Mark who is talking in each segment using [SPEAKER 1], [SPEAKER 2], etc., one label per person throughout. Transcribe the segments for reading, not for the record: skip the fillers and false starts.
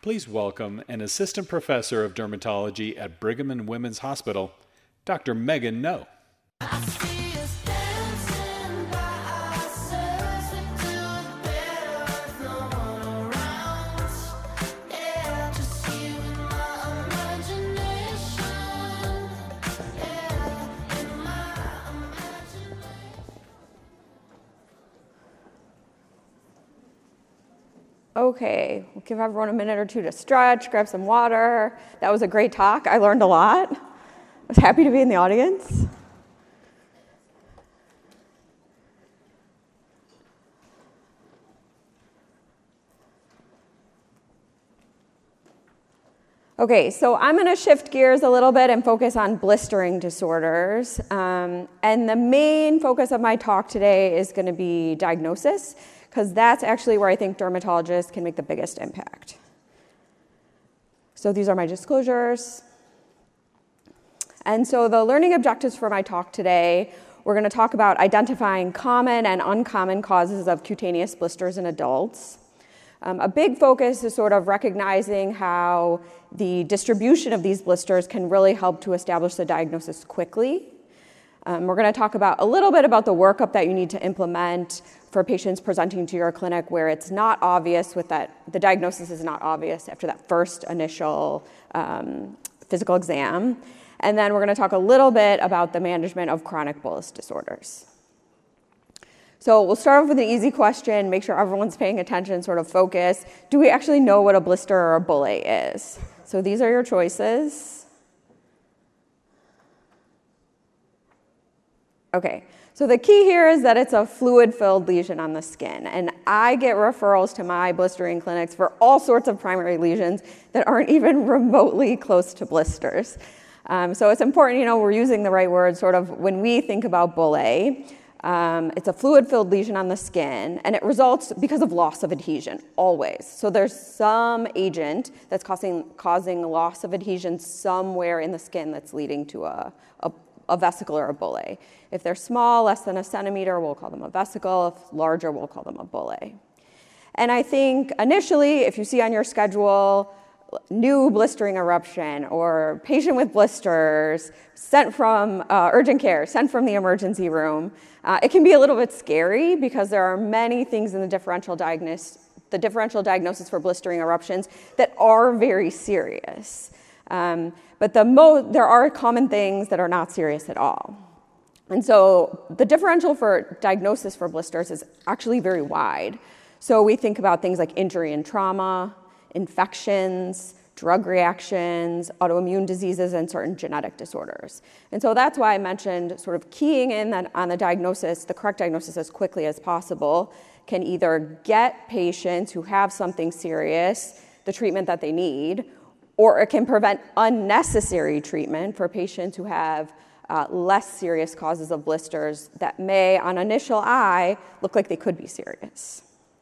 [SPEAKER 1] Please welcome an assistant professor of dermatology at Brigham and Women's Hospital, Dr. Megan No.
[SPEAKER 2] Okay, we'll give everyone a minute or two to stretch, grab some water. That was a great talk. I learned a lot. I was happy to be in the audience. Okay, so I'm going to shift gears a little bit and focus on blistering disorders. And the main focus of my talk today is going to be diagnosis, because that's actually where I think dermatologists can make the biggest impact. So these are my disclosures. And so the learning objectives for my talk today, we're going to talk about identifying common and uncommon causes of cutaneous blisters in adults. A big focus is sort of recognizing how the distribution of these blisters can really help to establish the diagnosis quickly. We're going to talk about a little bit about the workup that you need to implement for patients presenting to your clinic where it's not obvious the diagnosis is not obvious after that first initial physical exam. And then we're going to talk a little bit about the management of chronic bullous disorders. So we'll start off with an easy question, make sure everyone's paying attention, sort of focus. Do we actually know what a blister or a bullae is? So these are your choices. Okay, so the key here is that it's a fluid-filled lesion on the skin. And I get referrals to my blistering clinics for all sorts of primary lesions that aren't even remotely close to blisters. So it's important, we're using the right word sort of when we think about bullae. It's a fluid-filled lesion on the skin, and it results because of loss of adhesion, always. So there's some agent that's causing loss of adhesion somewhere in the skin that's leading to a vesicle or a bullae. If they're small, less than a centimeter, we'll call them a vesicle. If larger, we'll call them a bullae. And I think initially, if you see on your schedule, new blistering eruption or patient with blisters sent from urgent care, sent from the emergency room, it can be a little bit scary because there are many things in the differential diagnosis for blistering eruptions that are very serious. But there are common things that are not serious at all. And so the differential for diagnosis for blisters is actually very wide. So we think about things like injury and trauma, infections, drug reactions, autoimmune diseases, and certain genetic disorders. And so that's why I mentioned sort of keying in on the diagnosis, the correct diagnosis as quickly as possible, can either get patients who have something serious the treatment that they need, or it can prevent unnecessary treatment for patients who have less serious causes of blisters that may, on initial eye, look like they could be serious.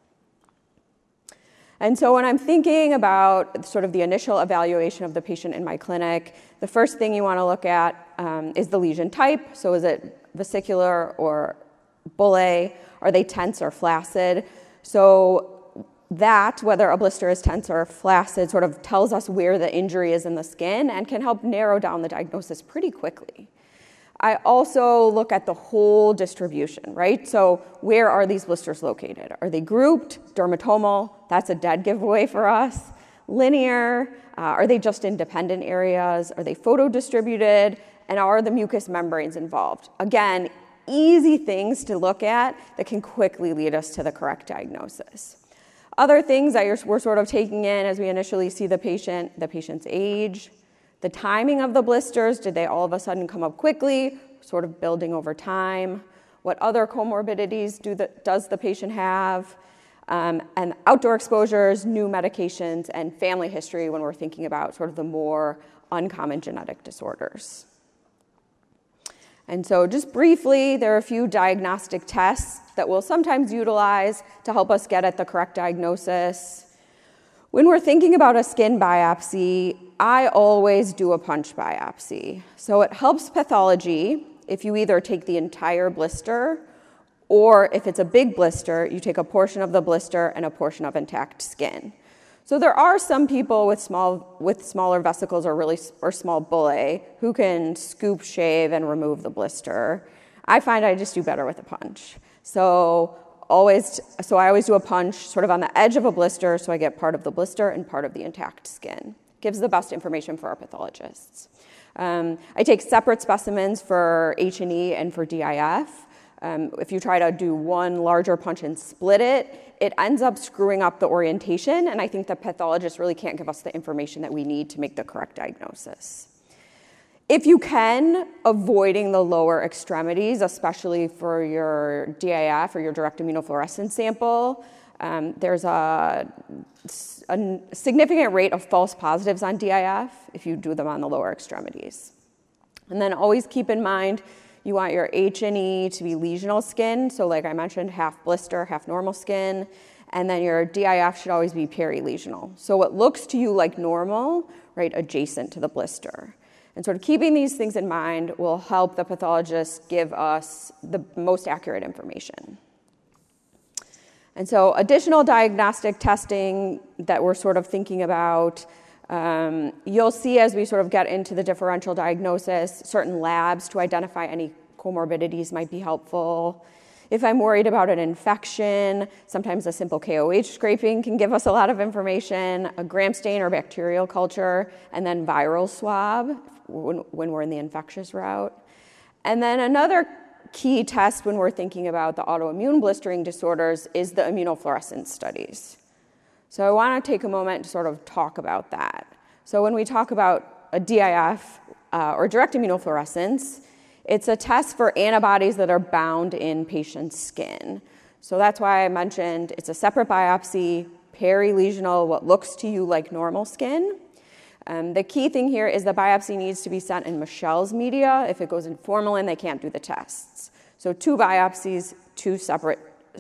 [SPEAKER 2] And so when I'm thinking about sort of the initial evaluation of the patient in my clinic, the first thing you want to look at is the lesion type. So is it vesicular or bullae? Are they tense or flaccid? So that, whether a blister is tense or flaccid, sort of tells us where the injury is in the skin and can help narrow down the diagnosis pretty quickly. I also look at the whole distribution, right? So where are these blisters located? Are they grouped, dermatomal? That's a dead giveaway for us. Linear? Are they just independent areas? Are they photo-distributed? And are the mucous membranes involved? Again, easy things to look at that can quickly lead us to the correct diagnosis. Other things that we're sort of taking in as we initially see the patient's age, the timing of the blisters, did they all of a sudden come up quickly, sort of building over time? What other comorbidities does the patient have? And outdoor exposures, new medications, and family history when we're thinking about sort of the more uncommon genetic disorders. And so just briefly, there are a few diagnostic tests that we'll sometimes utilize to help us get at the correct diagnosis. When we're thinking about a skin biopsy, I always do a punch biopsy. So it helps pathology if you either take the entire blister, or if it's a big blister, you take a portion of the blister and a portion of intact skin. So there are some people with smaller vesicles or small bullae who can scoop, shave, and remove the blister. I find I just do better with a punch. So I always do a punch sort of on the edge of a blister, so I get part of the blister and part of the intact skin. Gives the best information for our pathologists. I take separate specimens for H&E and for DIF. If you try to do one larger punch and split it, it ends up screwing up the orientation, and I think the pathologist really can't give us the information that we need to make the correct diagnosis. If you can, avoiding the lower extremities, especially for your DIF or your direct immunofluorescence sample, there's a significant rate of false positives on DIF if you do them on the lower extremities. And then always keep in mind, you want your H&E to be lesional skin, so like I mentioned, half blister, half normal skin, and then your DIF should always be perilesional. So what looks to you like normal, right, adjacent to the blister. And sort of keeping these things in mind will help the pathologist give us the most accurate information. And so additional diagnostic testing that we're sort of thinking about, you'll see as we sort of get into the differential diagnosis, certain labs to identify any comorbidities might be helpful. If I'm worried about an infection, sometimes a simple KOH scraping can give us a lot of information, a gram stain or bacterial culture, and then viral swab when we're in the infectious route. And then another key test when we're thinking about the autoimmune blistering disorders is the immunofluorescence studies. So I want to take a moment to sort of talk about that. So when we talk about a DIF or direct immunofluorescence, it's a test for antibodies that are bound in patient's skin. So that's why I mentioned it's a separate biopsy, perilesional, what looks to you like normal skin. The key thing here is the biopsy needs to be sent in Michelle's media. If it goes in formalin, they can't do the tests. So 2 biopsies, 2 separate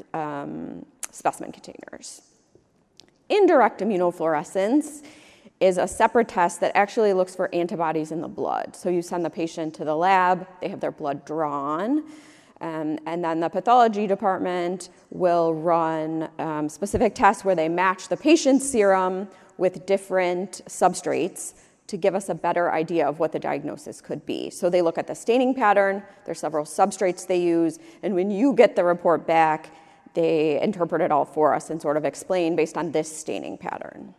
[SPEAKER 2] specimen containers. Indirect immunofluorescence is a separate test that actually looks for antibodies in the blood. So you send the patient to the lab, they have their blood drawn, and then the pathology department will run specific tests where they match the patient's serum with different substrates to give us a better idea of what the diagnosis could be. So they look at the staining pattern, there's several substrates they use, and when you get the report back, they interpret it all for us and sort of explain based on this staining pattern.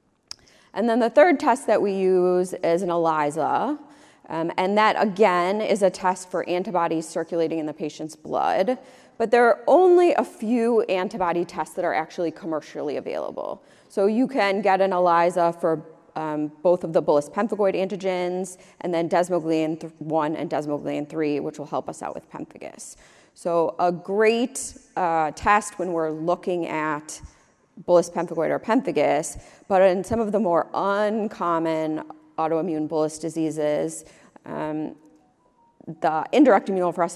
[SPEAKER 2] And then the third test that we use is an ELISA, and that again is a test for antibodies circulating in the patient's blood, but there are only a few antibody tests that are actually commercially available. So you can get an ELISA for both of the bullous pemphigoid antigens, and then desmoglein 1 and desmoglein 3, which will help us out with pemphigus. So a great test when we're looking at bullous pemphigoid or pemphigus, but in some of the more uncommon autoimmune bullous diseases, the indirect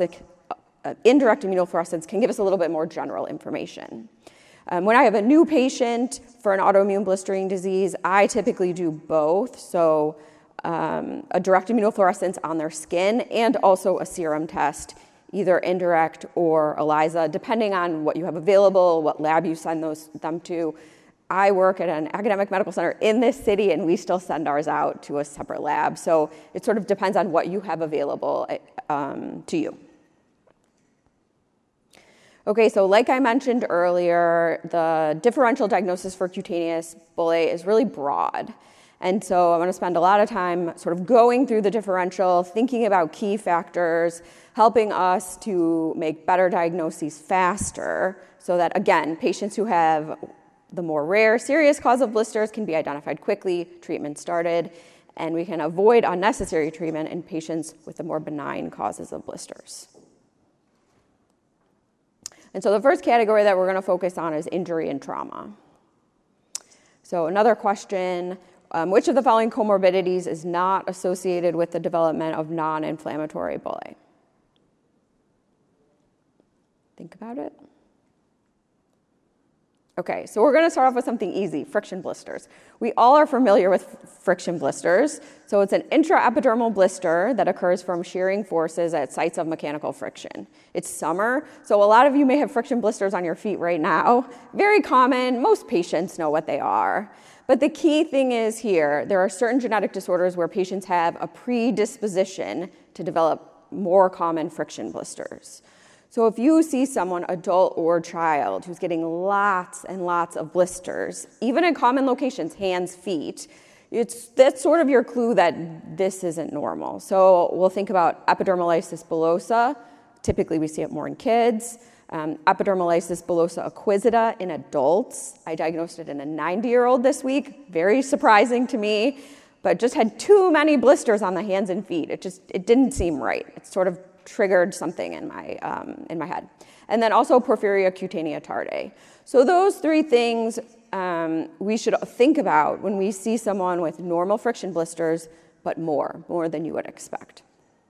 [SPEAKER 2] immunofluorescence can give us a little bit more general information. When I have a new patient for an autoimmune blistering disease, I typically do both, so a direct immunofluorescence on their skin and also a serum test, either indirect or ELISA, depending on what you have available, what lab you send them to. I work at an academic medical center in this city, and we still send ours out to a separate lab. So it sort of depends on what you have available to you. Okay, so like I mentioned earlier, the differential diagnosis for cutaneous bullae is really broad. And so I'm going to spend a lot of time sort of going through the differential, thinking about key factors, helping us to make better diagnoses faster so that, again, patients who have the more rare, serious cause of blisters can be identified quickly, treatment started, and we can avoid unnecessary treatment in patients with the more benign causes of blisters. And so the first category that we're going to focus on is injury and trauma. So another question, which of the following comorbidities is not associated with the development of non-inflammatory bullae? Think about it. Okay, so we're going to start off with something easy, friction blisters. We all are familiar with friction blisters. So it's an intraepidermal blister that occurs from shearing forces at sites of mechanical friction. It's summer, so a lot of you may have friction blisters on your feet right now. Very common, most patients know what they are. But the key thing is here, there are certain genetic disorders where patients have a predisposition to develop more common friction blisters. So if you see someone, adult or child, who's getting lots and lots of blisters, even in common locations, hands, feet, that's sort of your clue that this isn't normal. So we'll think about epidermolysis bullosa. Typically, we see it more in kids. Epidermolysis bullosa acquisita in adults. I diagnosed it in a 90-year-old this week. Very surprising to me, but just had too many blisters on the hands and feet. It didn't seem right. It sort of triggered something in my head. And then also porphyria cutanea tardae. So those three things we should think about when we see someone with normal friction blisters, but more than you would expect.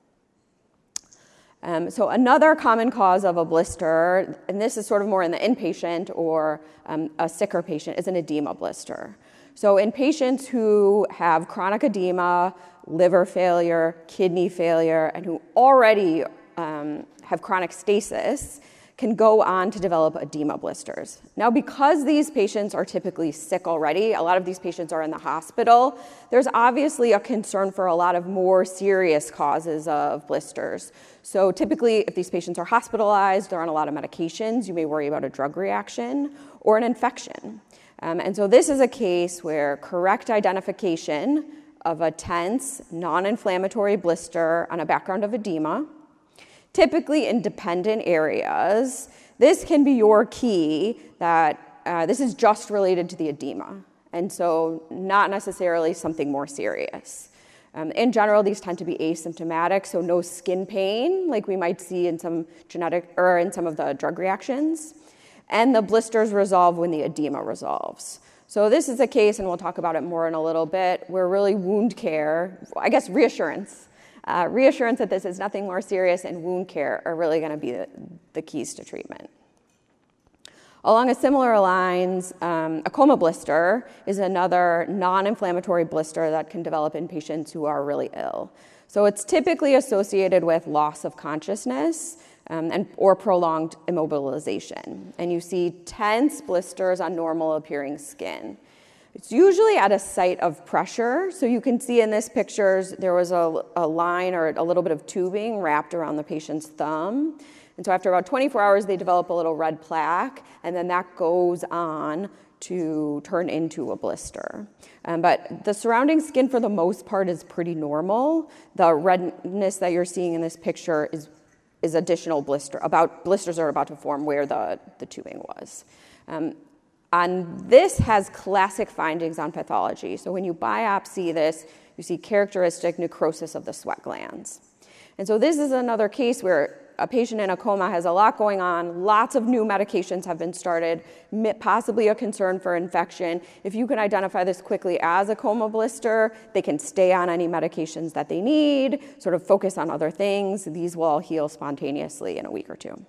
[SPEAKER 2] So another common cause of a blister, and this is sort of more in the inpatient or a sicker patient, is an edema blister. So in patients who have chronic edema, liver failure, kidney failure, and who already have chronic stasis, can go on to develop edema blisters. Now, because these patients are typically sick already, a lot of these patients are in the hospital, there's obviously a concern for a lot of more serious causes of blisters. So typically, if these patients are hospitalized, they're on a lot of medications, you may worry about a drug reaction or an infection. And so this is a case where correct identification of a tense, non-inflammatory blister on a background of edema, typically in dependent areas, this can be your key that this is just related to the edema, and so not necessarily something more serious. In general, these tend to be asymptomatic, so no skin pain like we might see in some in some of the drug reactions, and the blisters resolve when the edema resolves. So this is a case, and we'll talk about it more in a little bit, where really wound care, I guess reassurance that this is nothing more serious and wound care are really going to be the keys to treatment. Along a similar lines, a coma blister is another non-inflammatory blister that can develop in patients who are really ill. So it's typically associated with loss of consciousness or prolonged immobilization. And you see tense blisters on normal appearing skin. It's usually at a site of pressure. So you can see in this picture, there was a line or a little bit of tubing wrapped around the patient's thumb. And so after about 24 hours, they develop a little red plaque, and then that goes on to turn into a blister. But the surrounding skin, for the most part, is pretty normal. The redness that you're seeing in this picture is additional blisters are about to form where the tubing was. And this has classic findings on pathology. So when you biopsy this, you see characteristic necrosis of the sweat glands. And so this is another case where a patient in a coma has a lot going on, lots of new medications have been started, possibly a concern for infection. If you can identify this quickly as a coma blister, they can stay on any medications that they need, sort of focus on other things. These will all heal spontaneously in a week or two.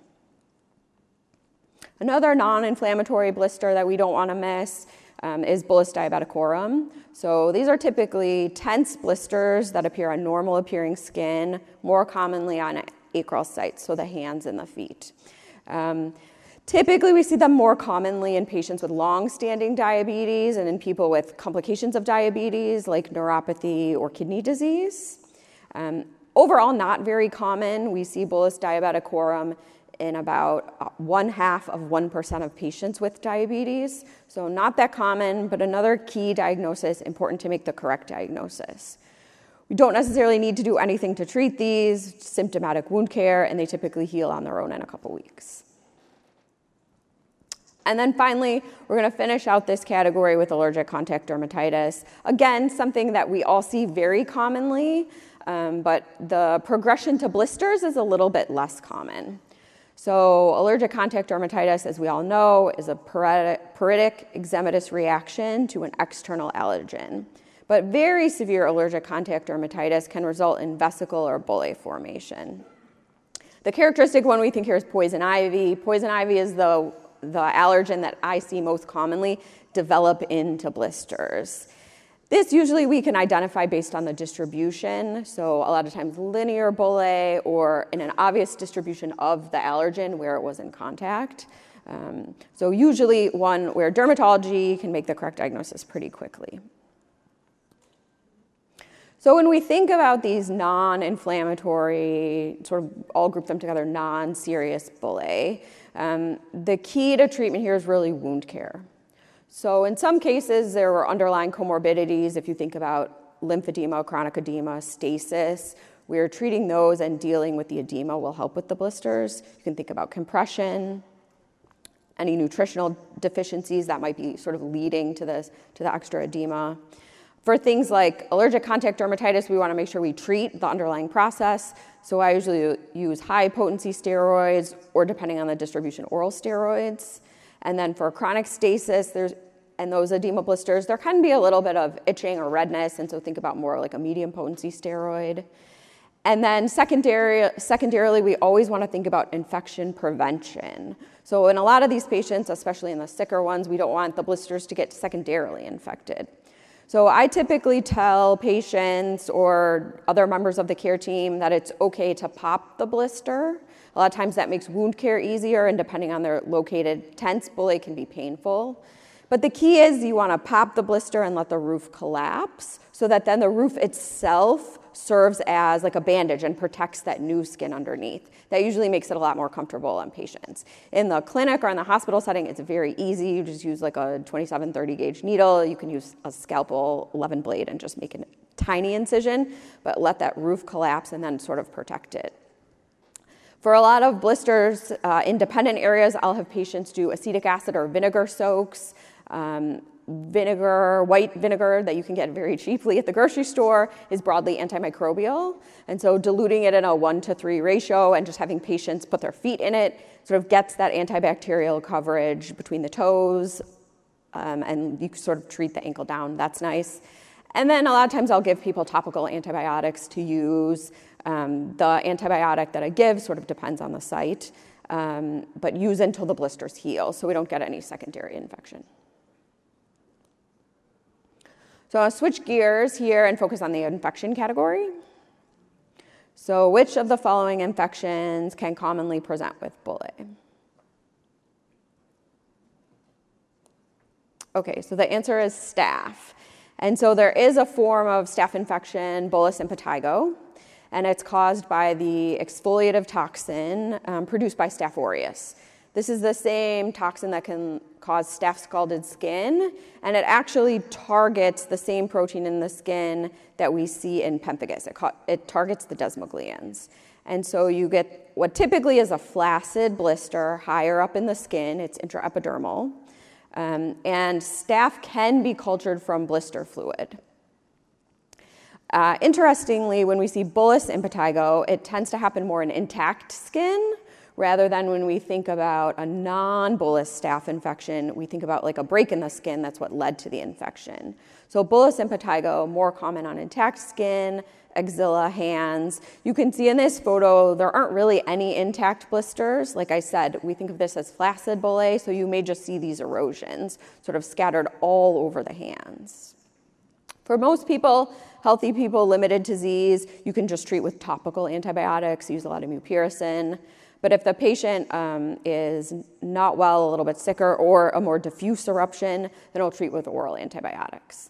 [SPEAKER 2] Another non-inflammatory blister that we don't want to miss is bullous diabeticorum. So these are typically tense blisters that appear on normal appearing skin, more commonly on acral sites, so the hands and the feet. Typically, we see them more commonly in patients with long-standing diabetes and in people with complications of diabetes like neuropathy or kidney disease. Overall, not very common. We see bullous diabeticorum in about 0.5% of patients with diabetes. So not that common, but another key diagnosis, important to make the correct diagnosis. We don't necessarily need to do anything to treat these, symptomatic wound care, and they typically heal on their own in a couple weeks. And then finally, we're going to finish out this category with allergic contact dermatitis. Again, something that we all see very commonly, but the progression to blisters is a little bit less common. So allergic contact dermatitis, as we all know, is a pruritic eczematous reaction to an external allergen. But very severe allergic contact dermatitis can result in vesicle or bullae formation. The characteristic one we think here is poison ivy. Poison ivy is the allergen that I see most commonly develop into blisters. This usually we can identify based on the distribution, so a lot of times linear bullae or in an obvious distribution of the allergen where it was in contact. So usually one where dermatology can make the correct diagnosis pretty quickly. So when we think about these non-inflammatory, sort of all group them together, non-serious bullae, the key to treatment here is really wound care. So in some cases, there were underlying comorbidities. If you think about lymphedema, chronic edema, stasis, we're treating those, and dealing with the edema will help with the blisters. You can think about compression, any nutritional deficiencies that might be sort of leading to the extra edema. For things like allergic contact dermatitis, we want to make sure we treat the underlying process. So I usually use high-potency steroids, or depending on the distribution, oral steroids. And then for chronic stasis, and those edema blisters, there can be a little bit of itching or redness, and so think about more like a medium-potency steroid. And then secondarily, we always want to think about infection prevention. So in a lot of these patients, especially in the sicker ones, we don't want the blisters to get secondarily infected. So I typically tell patients or other members of the care team that it's okay to pop the blister. A lot of times that makes wound care easier, and depending on their located tense bullae can be painful. But the key is you want to pop the blister and let the roof collapse, so that then the roof itself serves as like a bandage and protects that new skin underneath. That usually makes it a lot more comfortable on patients. In the clinic or in the hospital setting, it's very easy. You just use like a 27-30 gauge needle. You can use a scalpel 11 blade and just make a tiny incision, but let that roof collapse and then sort of protect it. For a lot of blisters in dependent areas, I'll have patients do acetic acid or vinegar soaks. White vinegar that you can get very cheaply at the grocery store is broadly antimicrobial. And so diluting it in a 1-to-3 ratio and just having patients put their feet in it sort of gets that antibacterial coverage between the toes, and you can sort of treat the ankle down. That's nice. And then a lot of times I'll give people topical antibiotics to use. The antibiotic that I give sort of depends on the site, but use until the blisters heal so we don't get any secondary infection. So I'll switch gears here and focus on the infection category. So which of the following infections can commonly present with bullae? Okay, so the answer is staph. And so there is a form of staph infection, bullous impetigo, and it's caused by the exfoliative toxin produced by Staph aureus. This is the same toxin that can cause staph scalded skin, and it actually targets the same protein in the skin that we see in pemphigus. It targets the desmogleins. And so you get what typically is a flaccid blister higher up in the skin. It's intraepidermal. And staph can be cultured from blister fluid. Interestingly, when we see bullous impetigo, it tends to happen more in intact skin, rather than when we think about a non-bullous staph infection, we think about like a break in the skin. That's what led to the infection. So bullous impetigo, more common on intact skin, axilla, hands. You can see in this photo, there aren't really any intact blisters. Like I said, we think of this as flaccid bullae, so you may just see these erosions sort of scattered all over the hands. For most people, healthy people, limited disease, you can just treat with topical antibiotics, use a lot of mupirocin. But if the patient is not well, a little bit sicker, or a more diffuse eruption, then we'll treat with oral antibiotics.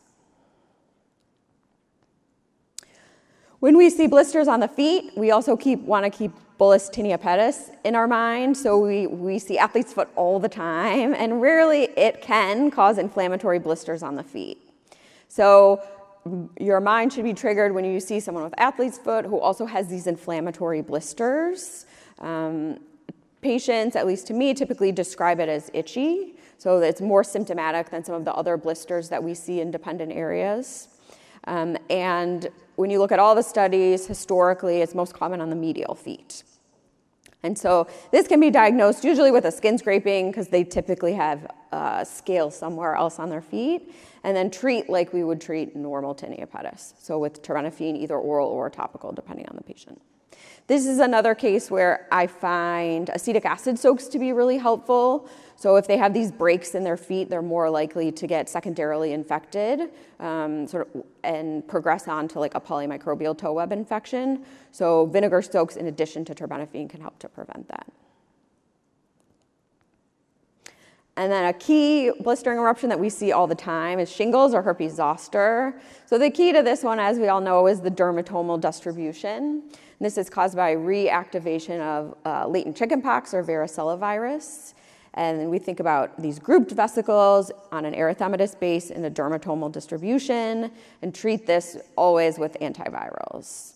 [SPEAKER 2] When we see blisters on the feet, we also want to keep bullous tinea pedis in our mind. So we see athlete's foot all the time, and rarely it can cause inflammatory blisters on the feet. So your mind should be triggered when you see someone with athlete's foot who also has these inflammatory blisters. Patients, at least to me, typically describe it as itchy, so it's more symptomatic than some of the other blisters that we see in dependent areas. And when you look at all the studies, historically, it's most common on the medial feet. And so this can be diagnosed usually with a skin scraping because they typically have scale somewhere else on their feet, and then treat like we would treat normal tinea pedis, so with terbinafine, either oral or topical, depending on the patient. This is another case where I find acetic acid soaks to be really helpful. So if they have these breaks in their feet, they're more likely to get secondarily infected and progress on to like a polymicrobial toe web infection. So vinegar soaks in addition to terbinafine can help to prevent that. And then a key blistering eruption that we see all the time is shingles or herpes zoster. So the key to this one, as we all know, is the dermatomal distribution. And this is caused by reactivation of latent chickenpox or varicella virus. And then we think about these grouped vesicles on an erythematous base in a dermatomal distribution and treat this always with antivirals.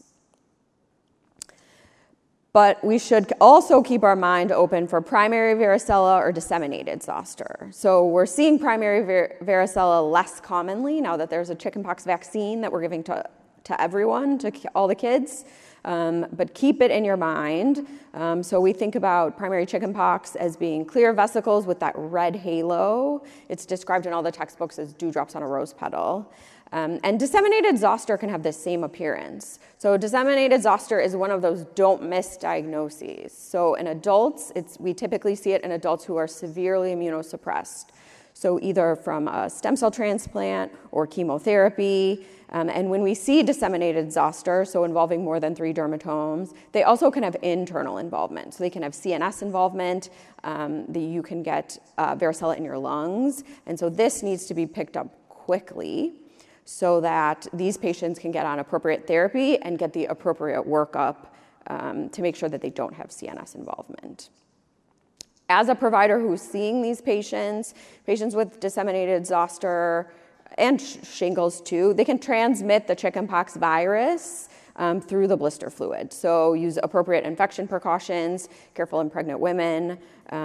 [SPEAKER 2] But we should also keep our mind open for primary varicella or disseminated zoster. So we're seeing primary varicella less commonly now that there's a chickenpox vaccine that we're giving to everyone, to all the kids. But keep it in your mind. So we think about primary chickenpox as being clear vesicles with that red halo. It's described in all the textbooks as dewdrops on a rose petal. And disseminated zoster can have the same appearance. So disseminated zoster is one of those don't miss diagnoses. So in adults, we typically see it in adults who are severely immunosuppressed. So either from a stem cell transplant or chemotherapy. And when we see disseminated zoster, so involving more than 3 dermatomes, they also can have internal involvement. So they can have CNS involvement. You can get varicella in your lungs. And so this needs to be picked up quickly so that these patients can get on appropriate therapy and get the appropriate workup to make sure that they don't have CNS involvement. As a provider who's seeing these patients with disseminated zoster and shingles too, they can transmit the chickenpox virus through the blister fluid. So use appropriate infection precautions, careful in pregnant women,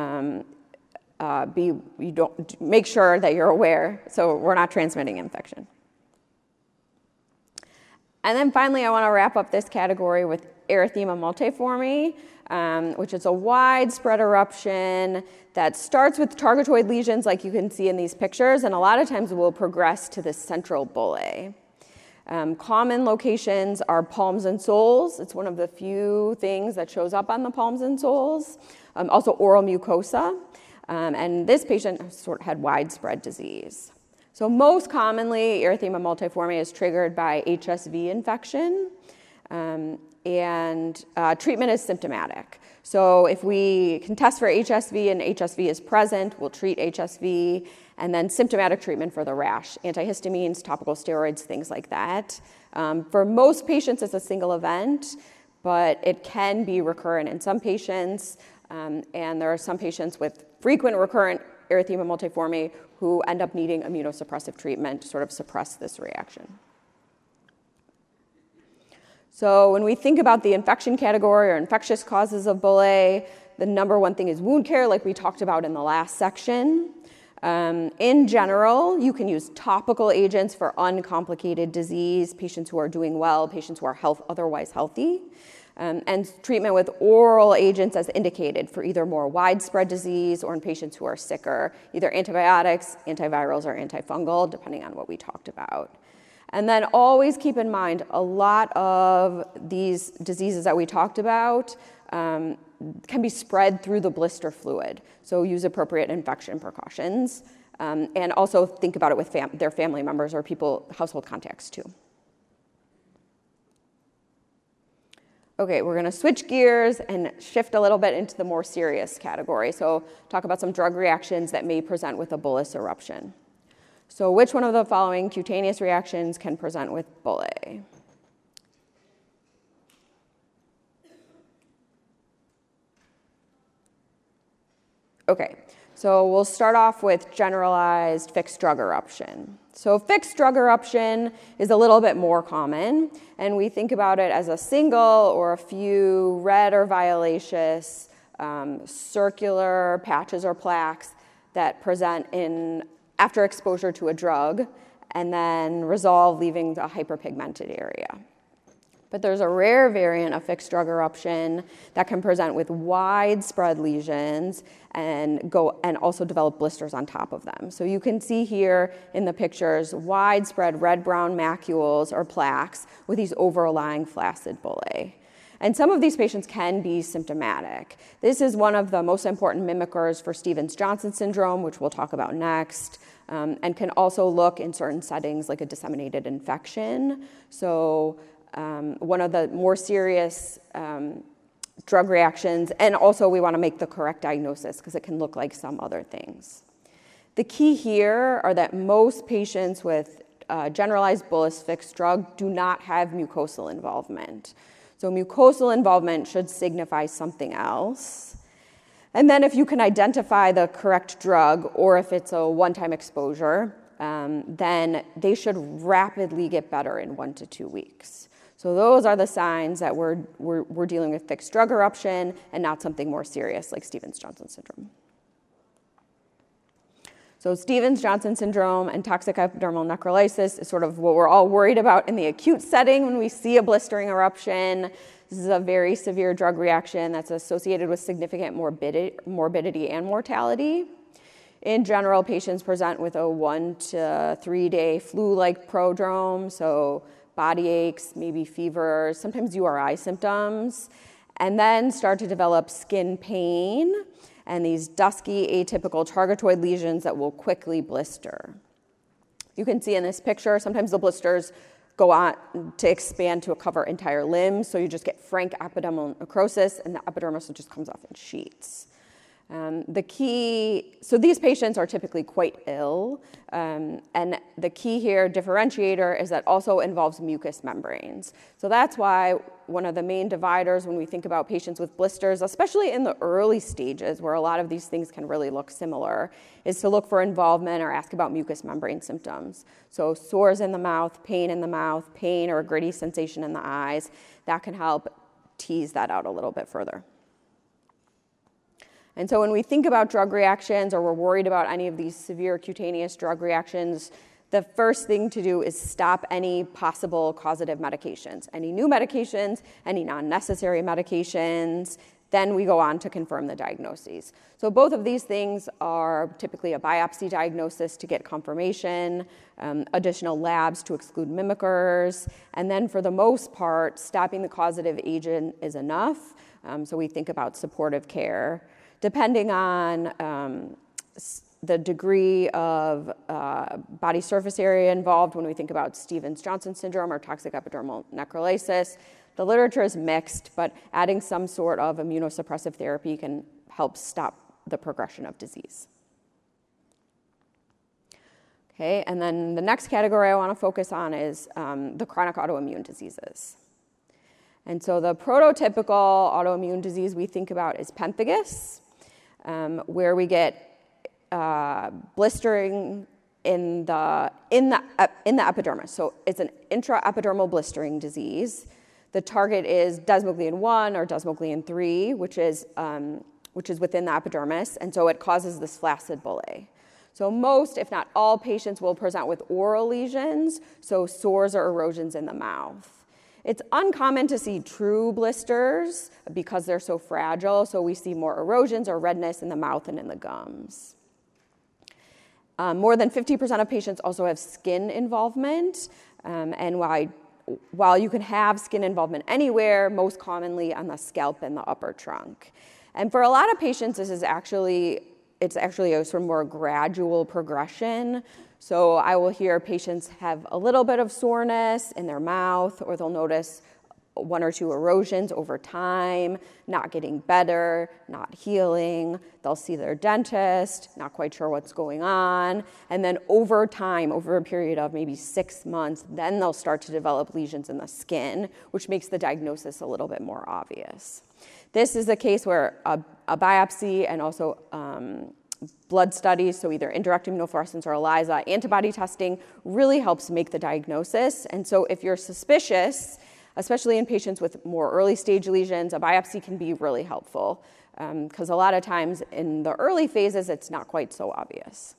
[SPEAKER 2] make sure that you're aware so we're not transmitting infection. And then finally, I want to wrap up this category with erythema multiforme, which is a widespread eruption that starts with targetoid lesions like you can see in these pictures, and a lot of times will progress to the central bullae. Common locations are palms and soles. It's one of the few things that shows up on the palms and soles. Also oral mucosa. And this patient had widespread disease. So most commonly, erythema multiforme is triggered by HSV infection, and treatment is symptomatic. So if we can test for HSV and HSV is present, we'll treat HSV, and then symptomatic treatment for the rash, antihistamines, topical steroids, things like that. For most patients, it's a single event, but it can be recurrent in some patients, and there are some patients with frequent recurrent erythema multiforme who end up needing immunosuppressive treatment to sort of suppress this reaction. So when we think about the infection category or infectious causes of bullae, the number one thing is wound care, like we talked about in the last section. In general, you can use topical agents for uncomplicated disease, patients who are doing well, patients who are otherwise healthy. And treatment with oral agents as indicated for either more widespread disease or in patients who are sicker, either antibiotics, antivirals, or antifungal, depending on what we talked about. And then always keep in mind, a lot of these diseases that we talked about can be spread through the blister fluid. So use appropriate infection precautions. And also think about it with their family members or household contacts too. Okay, we're going to switch gears and shift a little bit into the more serious category. So talk about some drug reactions that may present with a bullous eruption. So which one of the following cutaneous reactions can present with bullae? Okay, so we'll start off with generalized fixed drug eruption. So fixed drug eruption is a little bit more common, and we think about it as a single or a few red or violaceous circular patches or plaques that present after exposure to a drug and then resolve, leaving a hyperpigmented area. But there's a rare variant of fixed drug eruption that can present with widespread lesions and also develop blisters on top of them. So you can see here in the pictures widespread red-brown macules or plaques with these overlying flaccid bullae. And some of these patients can be symptomatic. This is one of the most important mimickers for Stevens-Johnson syndrome, which we'll talk about next, and can also look in certain settings like a disseminated infection. So one of the more serious drug reactions, and also we want to make the correct diagnosis because it can look like some other things. The key here are that most patients with generalized bullous fixed drug do not have mucosal involvement. So mucosal involvement should signify something else. And then if you can identify the correct drug, or if it's a one-time exposure, then they should rapidly get better in 1 to 2 weeks. So those are the signs that we're dealing with fixed drug eruption and not something more serious like Stevens-Johnson syndrome. So Stevens-Johnson syndrome and toxic epidermal necrolysis is sort of what we're all worried about in the acute setting when we see a blistering eruption. This is a very severe drug reaction that's associated with significant morbidity and mortality. In general, patients present with a 1 to 3 day flu-like prodrome, so body aches, maybe fevers, sometimes URI symptoms, and then start to develop skin pain and these dusky atypical targetoid lesions that will quickly blister. You can see in this picture, sometimes the blisters go on to expand to cover entire limbs, so you just get frank epidermal necrosis, and the epidermis just comes off in sheets. So these patients are typically quite ill, and the key here, differentiator, is that also involves mucous membranes. So that's why one of the main dividers when we think about patients with blisters, especially in the early stages where a lot of these things can really look similar, is to look for involvement or ask about mucous membrane symptoms. So sores in the mouth, pain or a gritty sensation in the eyes, that can help tease that out a little bit further. And so when we think about drug reactions or we're worried about any of these severe cutaneous drug reactions, the first thing to do is stop any possible causative medications, any new medications, any non-necessary medications. Then we go on to confirm the diagnoses. So both of these things are typically a biopsy diagnosis to get confirmation, additional labs to exclude mimickers, and then for the most part, stopping the causative agent is enough. So we think about supportive care. Depending on the degree of body surface area involved when we think about Stevens-Johnson syndrome or toxic epidermal necrolysis, the literature is mixed, but adding some sort of immunosuppressive therapy can help stop the progression of disease. Okay, and then the next category I want to focus on is the chronic autoimmune diseases. And so the prototypical autoimmune disease we think about is pemphigus, where we get blistering in the epidermis. So it's an intraepidermal blistering disease. The target is desmoglein 1 or desmoglein 3, which is within the epidermis, and so it causes this flaccid bullae. So most, if not all, patients will present with oral lesions, so sores or erosions in the mouth. It's uncommon to see true blisters because they're so fragile, so we see more erosions or redness in the mouth and in the gums. More than 50% of patients also have skin involvement, and while you can have skin involvement anywhere, most commonly on the scalp and the upper trunk. And for a lot of patients, it's actually a sort of more gradual progression. So I will hear patients have a little bit of soreness in their mouth, or they'll notice 1 or 2 erosions over time, not getting better, not healing. They'll see their dentist, not quite sure what's going on. And then over time, over a period of maybe 6 months, then they'll start to develop lesions in the skin, which makes the diagnosis a little bit more obvious. This is a case where a biopsy and also blood studies, so either indirect immunofluorescence or ELISA, antibody testing really helps make the diagnosis. And so if you're suspicious, especially in patients with more early stage lesions, a biopsy can be really helpful because a lot of times in the early phases, it's not quite so obvious.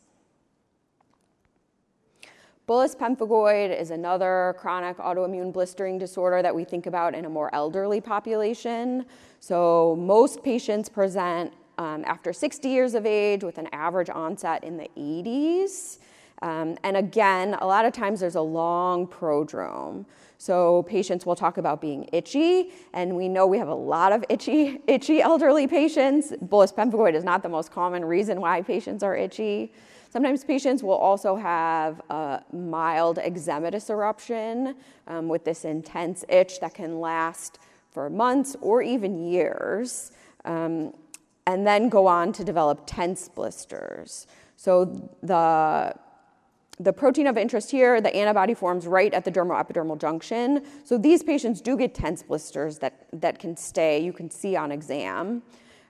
[SPEAKER 2] Bullous pemphigoid is another chronic autoimmune blistering disorder that we think about in a more elderly population. So most patients present after 60 years of age with an average onset in the 80s. And again, a lot of times there's a long prodrome. So patients will talk about being itchy, and we know we have a lot of itchy elderly patients. Bullous pemphigoid is not the most common reason why patients are itchy. Sometimes patients will also have a mild eczematous eruption with this intense itch that can last for months or even years. And then go on to develop tense blisters. So the protein of interest here, the antibody forms right at the dermal-epidermal junction. So these patients do get tense blisters that can stay, you can see on exam.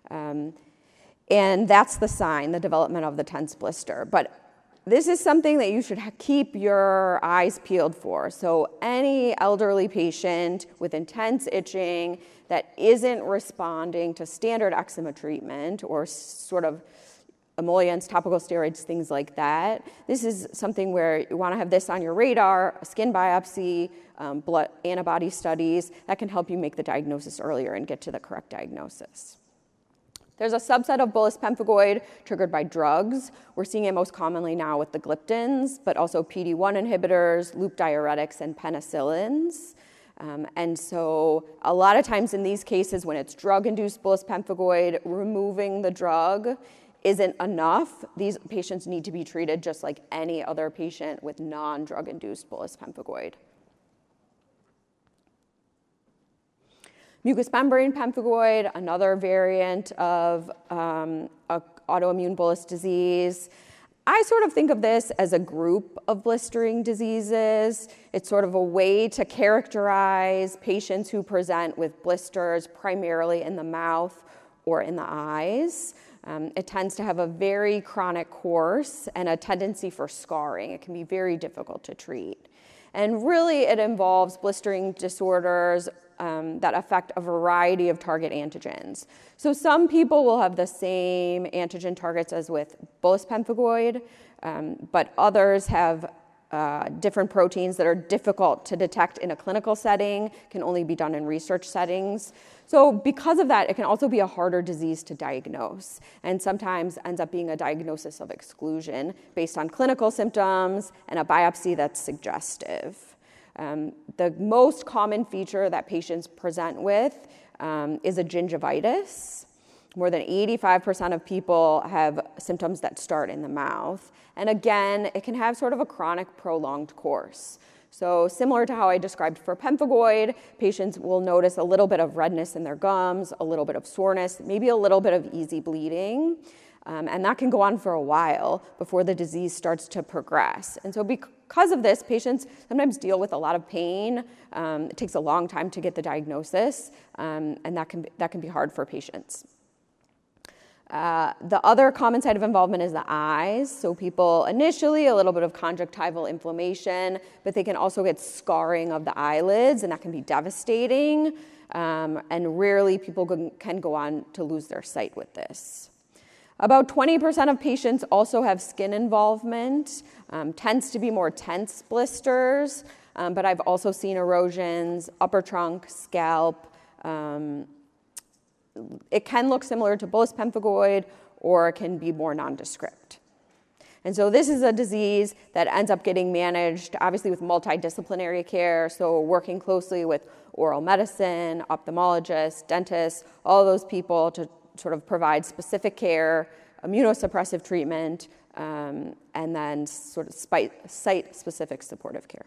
[SPEAKER 2] And that's the sign, the development of the tense blister. But this is something that you should keep your eyes peeled for. So any elderly patient with intense itching that isn't responding to standard eczema treatment or sort of emollients, topical steroids, things like that. This is something where you want to have this on your radar, a skin biopsy, blood antibody studies that can help you make the diagnosis earlier and get to the correct diagnosis. There's a subset of bullous pemphigoid triggered by drugs. We're seeing it most commonly now with the gliptins, but also PD-1 inhibitors, loop diuretics, and penicillins. And so a lot of times in these cases, when it's drug-induced bullous pemphigoid, removing the drug isn't enough. These patients need to be treated just like any other patient with non-drug-induced bullous pemphigoid. Mucous membrane pemphigoid, another variant of autoimmune bullous disease. I sort of think of this as a group of blistering diseases. It's sort of a way to characterize patients who present with blisters primarily in the mouth or in the eyes. It tends to have a very chronic course and a tendency for scarring. It can be very difficult to treat. And really, it involves blistering disorders that affect a variety of target antigens. So some people will have the same antigen targets as with bullous pemphigoid, but others have different proteins that are difficult to detect in a clinical setting, can only be done in research settings. So because of that, it can also be a harder disease to diagnose, and sometimes ends up being a diagnosis of exclusion based on clinical symptoms and a biopsy that's suggestive. The most common feature that patients present with is a gingivitis. More than 85% of people have symptoms that start in the mouth. And again, it can have sort of a chronic, prolonged course. So similar to how I described for pemphigoid, patients will notice a little bit of redness in their gums, a little bit of soreness, maybe a little bit of easy bleeding. And that can go on for a while before the disease starts to progress. And so because of this, patients sometimes deal with a lot of pain. It takes a long time to get the diagnosis, and that can be hard for patients. The other common site of involvement is the eyes. So people initially a little bit of conjunctival inflammation, but they can also get scarring of the eyelids, and that can be devastating. And rarely people can go on to lose their sight with this. About 20% of patients also have skin involvement, tends to be more tense blisters, but I've also seen erosions, upper trunk, scalp. It can look similar to bullous pemphigoid, or it can be more nondescript. And so this is a disease that ends up getting managed, obviously, with multidisciplinary care, so working closely with oral medicine, ophthalmologists, dentists, all those people to sort of provide specific care, immunosuppressive treatment, and then sort of site-specific supportive care.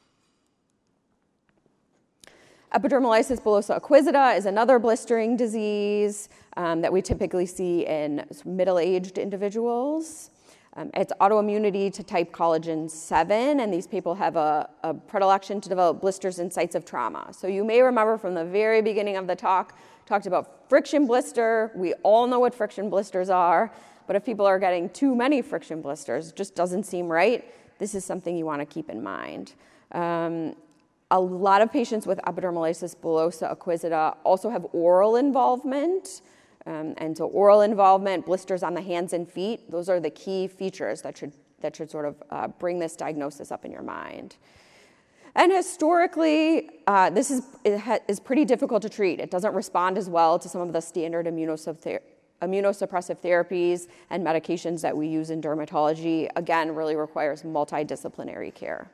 [SPEAKER 2] Epidermolysis bullosa acquisita is another blistering disease that we typically see in middle-aged individuals. It's autoimmunity to type collagen 7, and these people have a predilection to develop blisters in sites of trauma. So you may remember from the very beginning of the talk, talked about friction blister. We all know what friction blisters are, but if people are getting too many friction blisters, it just doesn't seem right. This is something you want to keep in mind. A lot of patients with epidermolysis bullosa acquisita also have oral involvement. And so oral involvement, blisters on the hands and feet, those are the key features that should sort of bring this diagnosis up in your mind. And historically, this is pretty difficult to treat. It doesn't respond as well to some of the standard immunosuppressive therapies and medications that we use in dermatology. Again, really requires multidisciplinary care.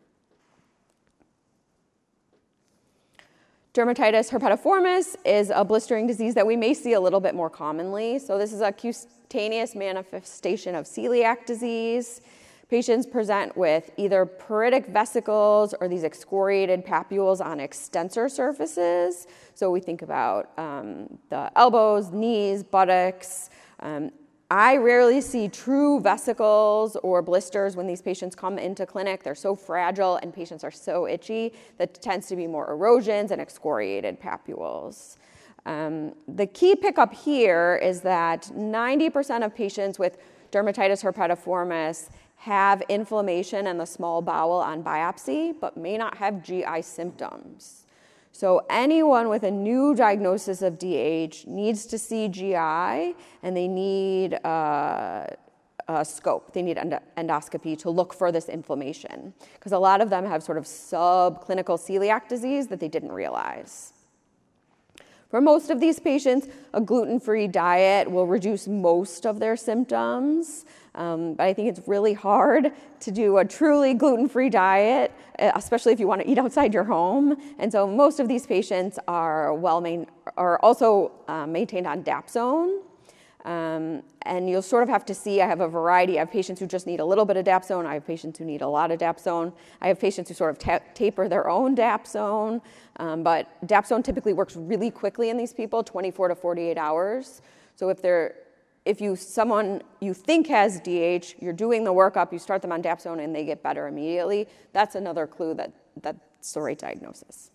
[SPEAKER 2] Dermatitis herpetiformis is a blistering disease that we may see a little bit more commonly. So this is a cutaneous manifestation of celiac disease. Patients present with either pruritic vesicles or these excoriated papules on extensor surfaces. So we think about the elbows, knees, buttocks. I rarely see true vesicles or blisters when these patients come into clinic. They're so fragile and patients are so itchy that it tends to be more erosions and excoriated papules. The key pickup here is that 90% of patients with dermatitis herpetiformis have inflammation in the small bowel on biopsy, but may not have GI symptoms. So anyone with a new diagnosis of DH needs to see GI, and they need a scope. They need endoscopy to look for this inflammation, because a lot of them have sort of subclinical celiac disease that they didn't realize. For most of these patients, a gluten-free diet will reduce most of their symptoms, but I think it's really hard to do a truly gluten-free diet, especially if you want to eat outside your home. And so most of these patients are also maintained on Dapsone. And you'll sort of have to see, I have a variety. I have patients who just need a little bit of Dapsone. I have patients who need a lot of Dapsone. I have patients who sort of taper their own Dapsone. But Dapsone typically works really quickly in these people, 24 to 48 hours. So if someone you think has DH, you're doing the workup, you start them on Dapsone and they get better immediately, that's another clue that that's the right diagnosis.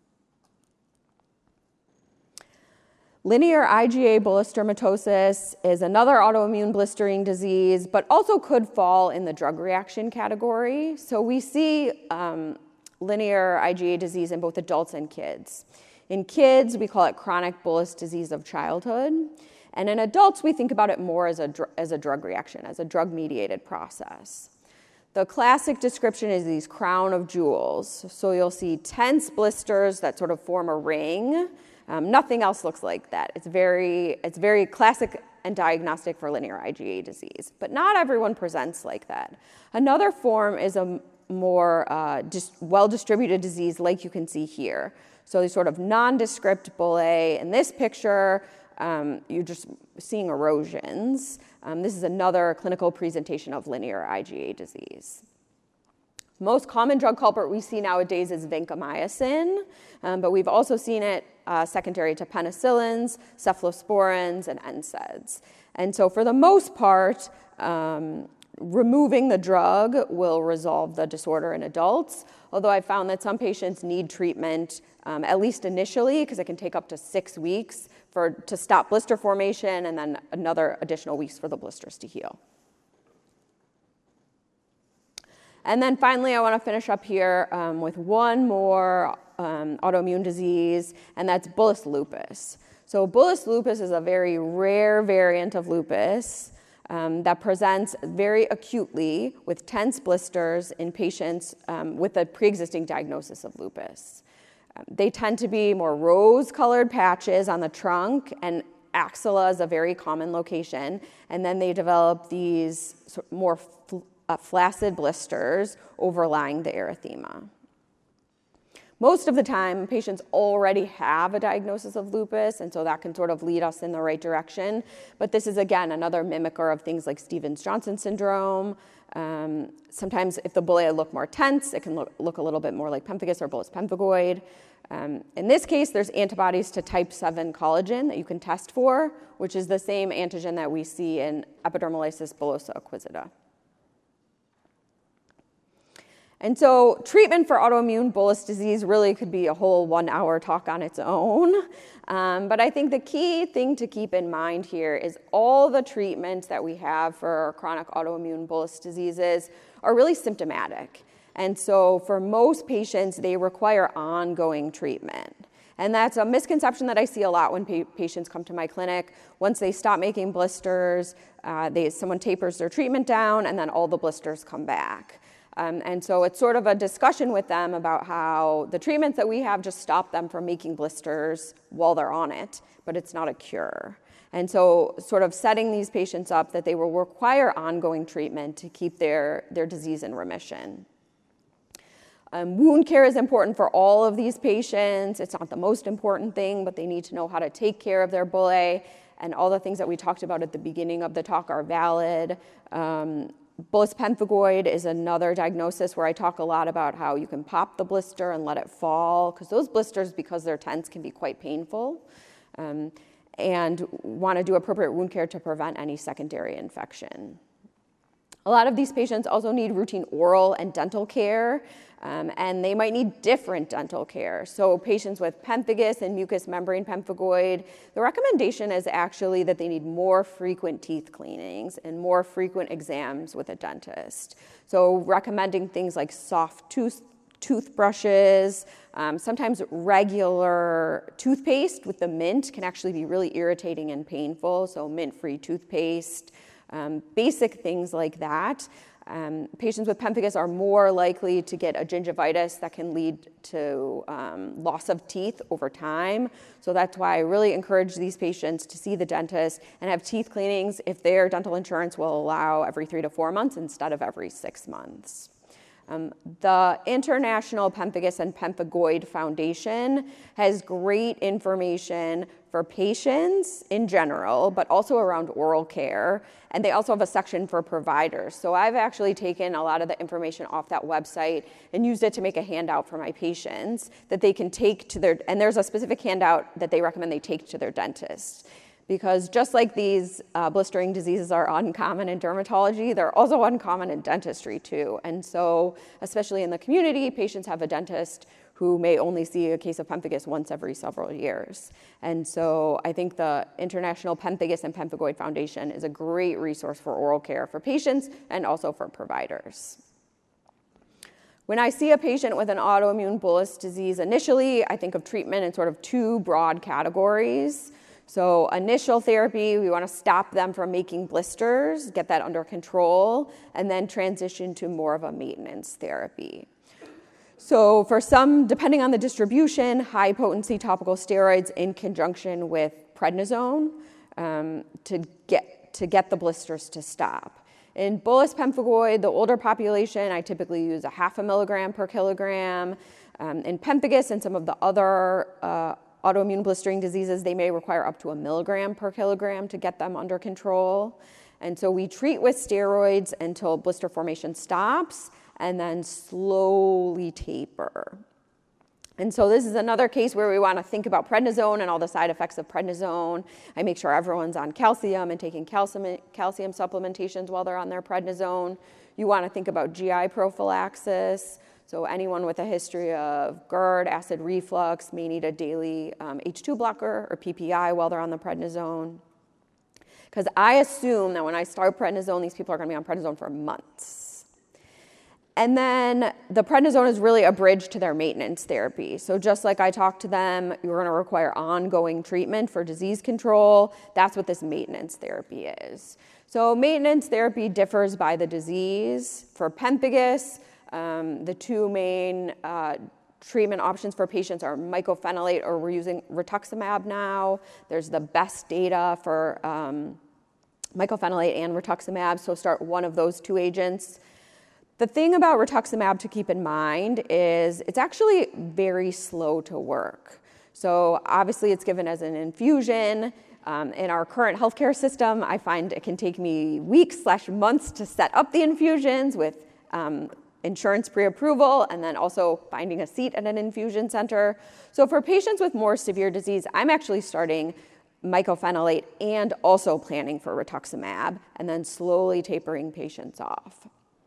[SPEAKER 2] Linear IgA bullous dermatosis is another autoimmune blistering disease, but also could fall in the drug reaction category. So we see linear IgA disease in both adults and kids. In kids, we call it chronic bullous disease of childhood. And in adults, we think about it more as a drug reaction, as a drug-mediated process. The classic description is these crown of jewels. So you'll see tense blisters that sort of form a ring. Nothing else looks like that. It's very classic and diagnostic for linear IgA disease, but not everyone presents like that. Another form is a more well-distributed disease like you can see here. So these sort of nondescript bullae. In this picture, you're just seeing erosions. This is another clinical presentation of linear IgA disease. Most common drug culprit we see nowadays is vancomycin, but we've also seen it secondary to penicillins, cephalosporins, and NSAIDs. And so for the most part, removing the drug will resolve the disorder in adults, although I found that some patients need treatment, at least initially, because it can take up to 6 weeks to stop blister formation and then another additional weeks for the blisters to heal. And then finally, I want to finish up here with one more autoimmune disease, and that's bullous lupus. So bullous lupus is a very rare variant of lupus that presents very acutely with tense blisters in patients with a pre-existing diagnosis of lupus. They tend to be more rose-colored patches on the trunk, and axilla is a very common location, and then they develop these more flaccid blisters overlying the erythema. Most of the time, patients already have a diagnosis of lupus, and so that can sort of lead us in the right direction. But this is, again, another mimicker of things like Stevens-Johnson syndrome. Sometimes if the bullae look more tense, it can look a little bit more like pemphigus or bullous pemphigoid. In this case, there's antibodies to type 7 collagen that you can test for, which is the same antigen that we see in epidermolysis bullosa acquisita. And so treatment for autoimmune bullous disease really could be a whole 1-hour talk on its own. But I think the key thing to keep in mind here is all the treatments that we have for chronic autoimmune bullous diseases are really symptomatic. And so for most patients, they require ongoing treatment. And that's a misconception that I see a lot when patients come to my clinic. Once they stop making blisters, someone tapers their treatment down, and then all the blisters come back. And so it's sort of a discussion with them about how the treatments that we have just stop them from making blisters while they're on it, but it's not a cure. And so sort of setting these patients up that they will require ongoing treatment to keep their disease in remission. Wound care is important for all of these patients. It's not the most important thing, but they need to know how to take care of their bullae, and all the things that we talked about at the beginning of the talk are valid. Bullous pemphigoid is another diagnosis where I talk a lot about how you can pop the blister and let it fall, because those blisters, because they're tense, can be quite painful. and want to do appropriate wound care to prevent any secondary infection. A lot of these patients also need routine oral and dental care, and they might need different dental care. So patients with pemphigus and mucous membrane pemphigoid, the recommendation is actually that they need more frequent teeth cleanings and more frequent exams with a dentist. So recommending things like soft toothbrushes, sometimes regular toothpaste with the mint can actually be really irritating and painful, so mint-free toothpaste. Basic things like that. Patients with pemphigus are more likely to get a gingivitis that can lead to loss of teeth over time. So that's why I really encourage these patients to see the dentist and have teeth cleanings if their dental insurance will allow every 3 to 4 months instead of every 6 months. The International Pemphigus and Pemphigoid Foundation has great information for patients in general, but also around oral care. And they also have a section for providers. So I've actually taken a lot of the information off that website and used it to make a handout for my patients that they can take to their, and there's a specific handout that they recommend they take to their dentist. Because just like these blistering diseases are uncommon in dermatology, they're also uncommon in dentistry too. And so, especially in the community, patients have a dentist who may only see a case of pemphigus once every several years. And so I think the International Pemphigus and Pemphigoid Foundation is a great resource for oral care for patients and also for providers. When I see a patient with an autoimmune bullous disease, initially I think of treatment in sort of 2 broad categories. So initial therapy, we want to stop them from making blisters, get that under control, and then transition to more of a maintenance therapy. So for some, depending on the distribution, high-potency topical steroids in conjunction with prednisone to get the blisters to stop. In bullous pemphigoid, the older population, I typically use 0.5 milligram per kilogram. In pemphigus and some of the other autoimmune blistering diseases, they may require up to 1 milligram per kilogram to get them under control. And so we treat with steroids until blister formation stops and then slowly taper. And so this is another case where we want to think about prednisone and all the side effects of prednisone. I make sure everyone's on calcium and taking calcium supplementations while they're on their prednisone. You want to think about GI prophylaxis. So anyone with a history of GERD, acid reflux, may need a daily H2 blocker or PPI while they're on the prednisone. Because I assume that when I start prednisone, these people are going to be on prednisone for months. And then the prednisone is really a bridge to their maintenance therapy. So just like I talked to them, you're going to require ongoing treatment for disease control. That's what this maintenance therapy is. So maintenance therapy differs by the disease. For pemphigus, the 2 main treatment options for patients are mycophenolate, or we're using rituximab now. There's the best data for mycophenolate and rituximab, so start one of those 2 agents. The thing about rituximab to keep in mind is it's actually very slow to work. So obviously it's given as an infusion. In our current healthcare system, I find it can take me weeks/months to set up the infusions with insurance pre-approval and then also finding a seat at an infusion center. So for patients with more severe disease, I'm actually starting mycophenolate and also planning for rituximab and then slowly tapering patients off.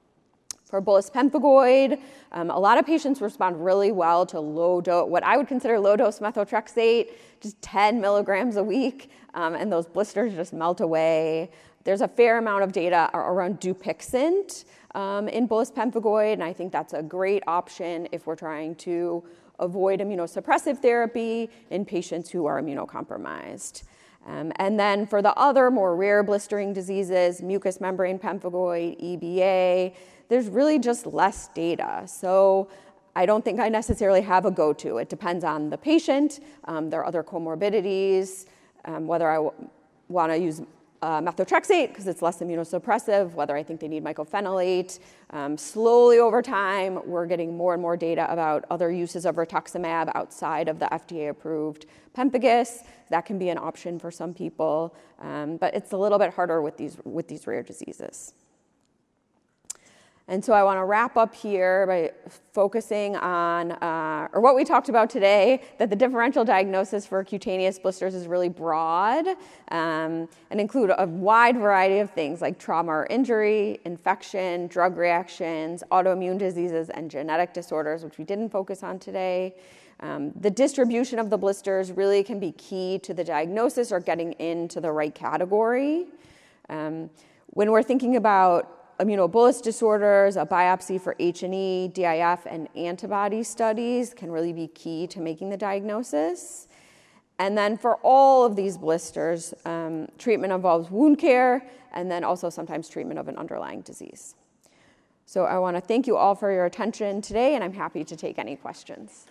[SPEAKER 2] For bullous pemphigoid, a lot of patients respond really well to what I would consider low-dose methotrexate, just 10 milligrams a week, and those blisters just melt away. There's a fair amount of data around Dupixent in bullous pemphigoid, and I think that's a great option if we're trying to avoid immunosuppressive therapy in patients who are immunocompromised. And then for the other more rare blistering diseases, mucous membrane pemphigoid, EBA, there's really just less data. So I don't think I necessarily have a go-to. It depends on the patient. There are other comorbidities, whether I want to use methotrexate because it's less immunosuppressive, whether I think they need mycophenolate. Slowly over time, we're getting more and more data about other uses of rituximab outside of the FDA-approved pemphigus. That can be an option for some people, but it's a little bit harder with these rare diseases. And so I want to wrap up here by focusing on, or what we talked about today, that the differential diagnosis for cutaneous blisters is really broad and include a wide variety of things like trauma or injury, infection, drug reactions, autoimmune diseases, and genetic disorders, which we didn't focus on today. The distribution of the blisters really can be key to the diagnosis or getting into the right category. When we're thinking about immunobullous disorders, a biopsy for H&E, DIF, and antibody studies can really be key to making the diagnosis. And then for all of these blisters, treatment involves wound care and then also sometimes treatment of an underlying disease. So I want to thank you all for your attention today, and I'm happy to take any questions.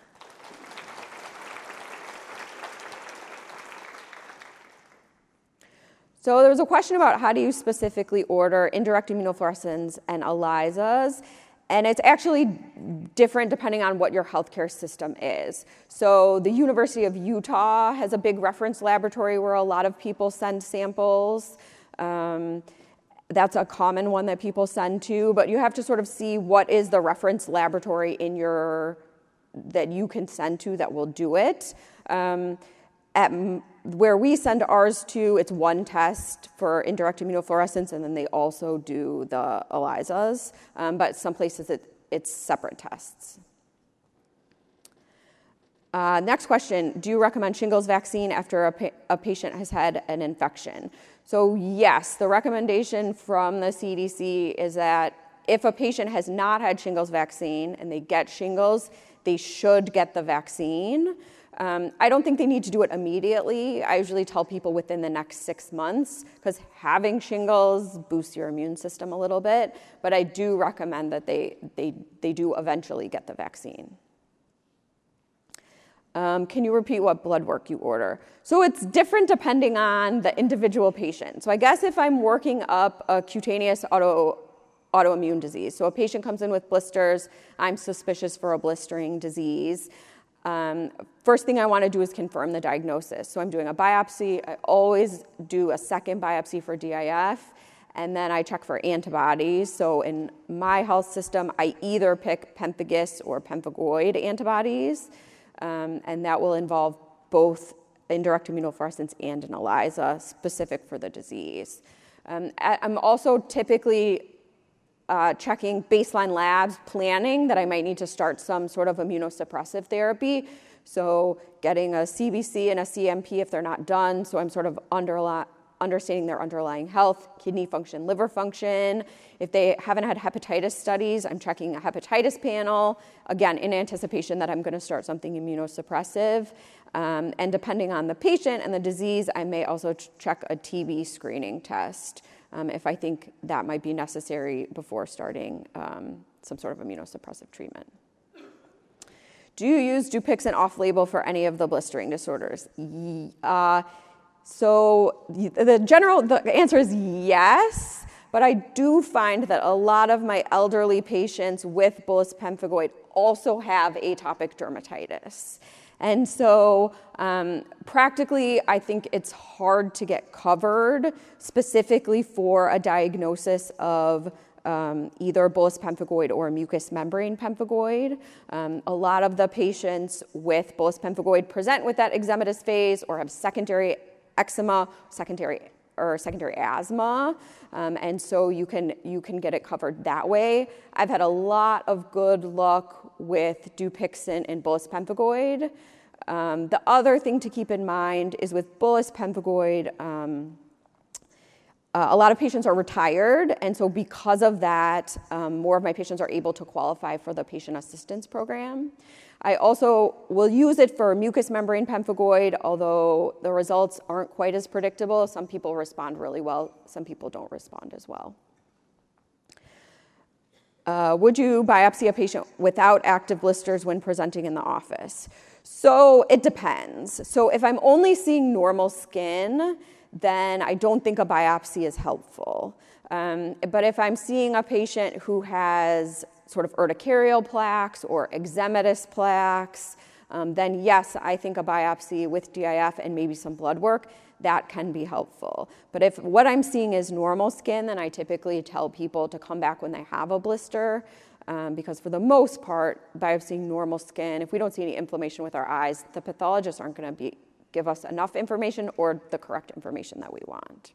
[SPEAKER 2] So there was a question about how do you specifically order indirect immunofluorescence and ELISAs, and it's actually different depending on what your healthcare system is. So the University of Utah has a big reference laboratory where a lot of people send samples. That's a common one that people send to, but you have to sort of see what is the reference laboratory that you can send to that will do it. Where we send ours to, it's one test for indirect immunofluorescence, and then they also do the ELISAs. But some places it's separate tests. Next question, do you recommend shingles vaccine after a patient has had an infection? So yes, the recommendation from the CDC is that if a patient has not had shingles vaccine and they get shingles, they should get the vaccine. I don't think they need to do it immediately. I usually tell people within the next 6 months because having shingles boosts your immune system a little bit, but I do recommend that they do eventually get the vaccine. Can you repeat what blood work you order? So it's different depending on the individual patient. So I guess if I'm working up a cutaneous autoimmune disease, so a patient comes in with blisters, I'm suspicious for a blistering disease. First thing I want to do is confirm the diagnosis. So I'm doing a biopsy. I always do a second biopsy for DIF, and then I check for antibodies. So in my health system, I either pick pemphigus or pemphigoid antibodies, and that will involve both indirect immunofluorescence and an ELISA specific for the disease. I'm also typically checking baseline labs, planning that I might need to start some sort of immunosuppressive therapy. So getting a CBC and a CMP if they're not done. So I'm sort of understanding their underlying health, kidney function, liver function. If they haven't had hepatitis studies, I'm checking a hepatitis panel, again, in anticipation that I'm going to start something immunosuppressive. And depending on the patient and the disease, I may also check a TB screening test if I think that might be necessary before starting some sort of immunosuppressive treatment. Do you use Dupixent off-label for any of the blistering disorders? So the answer is yes, but I do find that a lot of my elderly patients with bullous pemphigoid also have atopic dermatitis. And so practically, I think it's hard to get covered specifically for a diagnosis of either bullous pemphigoid or mucous membrane pemphigoid. A lot of the patients with bullous pemphigoid present with that eczematous phase or have secondary eczema, secondary asthma, and so you can get it covered that way. I've had a lot of good luck with Dupixent and bullous pemphigoid. The other thing to keep in mind is with bullous pemphigoid, a lot of patients are retired, and so because of that, more of my patients are able to qualify for the patient assistance program. I also will use it for mucous membrane pemphigoid, although the results aren't quite as predictable. Some people respond really well, some people don't respond as well. Would you biopsy a patient without active blisters when presenting in the office? So it depends. So if I'm only seeing normal skin, then I don't think a biopsy is helpful. But if I'm seeing a patient who has sort of urticarial plaques or eczematous plaques, then yes, I think a biopsy with DIF and maybe some blood work, that can be helpful. But if what I'm seeing is normal skin, then I typically tell people to come back when they have a blister, because for the most part, biopsying normal skin, if we don't see any inflammation with our eyes, the pathologists aren't going to give us enough information or the correct information that we want.